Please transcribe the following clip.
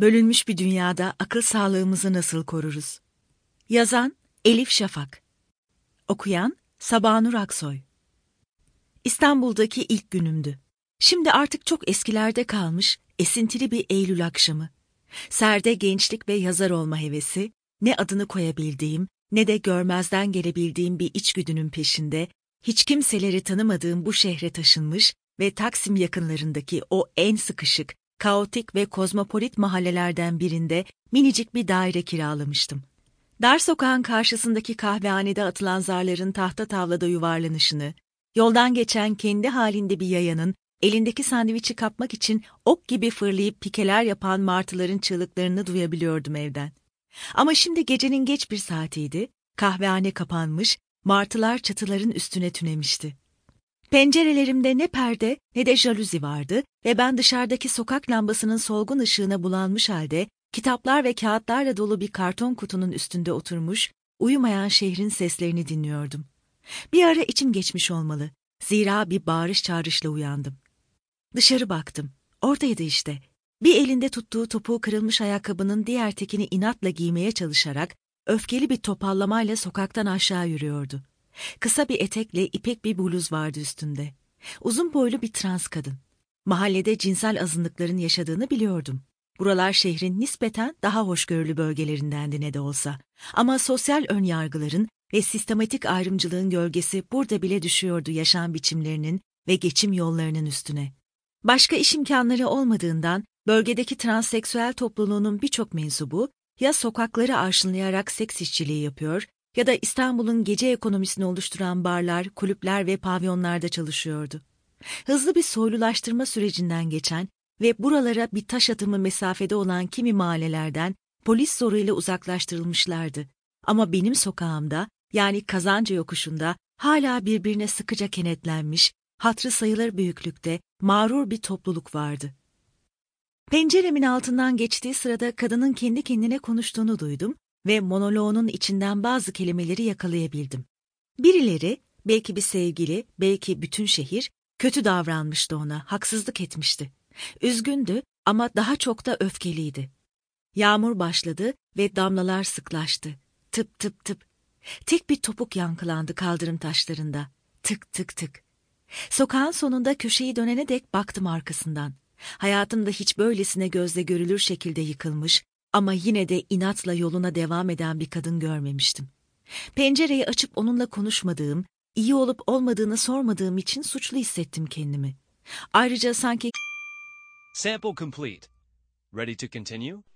Bölünmüş bir dünyada akıl sağlığımızı nasıl koruruz? Yazan Elif Şafak. Okuyan Sabanur Aksoy. İstanbul'daki ilk günümdü. Şimdi artık çok eskilerde kalmış esintili bir Eylül akşamı. Serde gençlik ve yazar olma hevesi, ne adını koyabildiğim ne de görmezden gelebildiğim bir içgüdünün peşinde, hiç kimseleri tanımadığım bu şehre taşınmış ve Taksim yakınlarındaki o en sıkışık, kaotik ve kozmopolit mahallelerden birinde minicik bir daire kiralamıştım. Dar sokağın karşısındaki kahvehanede atılan zarların tahta tavlada yuvarlanışını, yoldan geçen kendi halinde bir yayanın elindeki sandviçi kapmak için ok gibi fırlayıp pikeler yapan martıların çığlıklarını duyabiliyordum evden. Ama şimdi gecenin geç bir saatiydi, kahvehane kapanmış, martılar çatıların üstüne tünemişti. Pencerelerimde ne perde ne de jaluzi vardı ve ben dışarıdaki sokak lambasının solgun ışığına bulanmış halde kitaplar ve kağıtlarla dolu bir karton kutunun üstünde oturmuş, uyumayan şehrin seslerini dinliyordum. Bir ara içim geçmiş olmalı, zira bir bağırış çağrışla uyandım. Dışarı baktım, oradaydı işte. Bir elinde tuttuğu topuğu kırılmış ayakkabının diğer tekini inatla giymeye çalışarak, öfkeli bir topallamayla sokaktan aşağı yürüyordu. Kısa bir etekle ipek bir bluz vardı üstünde. Uzun boylu bir trans kadın. Mahallede cinsel azınlıkların yaşadığını biliyordum. Buralar şehrin nispeten daha hoşgörülü bölgelerindendi ne de olsa. Ama sosyal önyargıların ve sistematik ayrımcılığın gölgesi burada bile düşüyordu yaşam biçimlerinin ve geçim yollarının üstüne. Başka iş imkanları olmadığından bölgedeki transseksüel topluluğunun birçok mensubu ya sokakları arşınlayarak seks işçiliği yapıyor ya da İstanbul'un gece ekonomisini oluşturan barlar, kulüpler ve pavyonlarda çalışıyordu. Hızlı bir soylulaştırma sürecinden geçen ve buralara bir taş atımı mesafede olan kimi mahallelerden polis zoruyla uzaklaştırılmışlardı. Ama benim sokağımda, yani Kazanca yokuşunda hala birbirine sıkıca kenetlenmiş, hatırı sayılır büyüklükte, mağrur bir topluluk vardı. Penceremin altından geçtiği sırada kadının kendi kendine konuştuğunu duydum ve monoloğunun içinden bazı kelimeleri yakalayabildim. Birileri, belki bir sevgili, belki bütün şehir, kötü davranmıştı ona, haksızlık etmişti. Üzgündü ama daha çok da öfkeliydi. Yağmur başladı ve damlalar sıklaştı. Tıp tıp tıp. Tek bir topuk yankılandı kaldırım taşlarında. Tık tık tık. Sokağın sonunda köşeyi dönene dek baktım arkasından. Hayatımda hiç böylesine gözle görülür şekilde yıkılmış ama yine de inatla yoluna devam eden bir kadın görmemiştim. Pencereyi açıp onunla konuşmadığım, iyi olup olmadığını sormadığım için suçlu hissettim kendimi. Ayrıca sanki... Sample complete. Ready to continue?